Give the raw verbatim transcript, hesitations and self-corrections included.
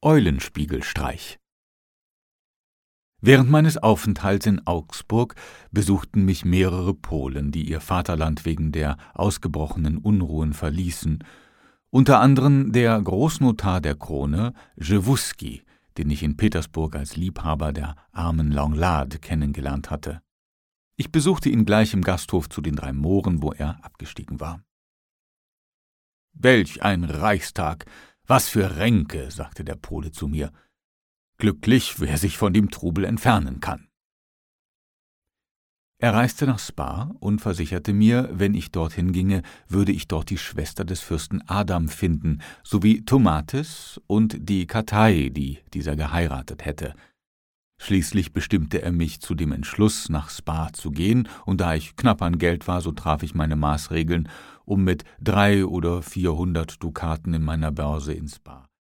Eulenspiegelstreich. Während meines Aufenthalts in Augsburg besuchten mich mehrere Polen, die ihr Vaterland wegen der ausgebrochenen Unruhen verließen, unter anderem der Großnotar der Krone, Rzewuski, den ich in Petersburg als Liebhaber der armen Langlade kennengelernt hatte. Ich besuchte ihn gleich im Gasthof zu den drei Mohren, wo er abgestiegen war. »Welch ein Reichstag! Was für Ränke«, sagte der Pole zu mir. »Glücklich, wer sich von dem Trubel entfernen kann.« Er reiste nach Spa und versicherte mir, wenn ich dorthin ginge, würde ich dort die Schwester des Fürsten Adam finden, sowie Tomatis und die Katai, die dieser geheiratet hätte. Schließlich bestimmte er mich zu dem Entschluss, nach Spa zu gehen, und da ich knapp an Geld war, so traf ich meine Maßregeln, um mit drei oder vierhundert Dukaten in meiner Börse in Spa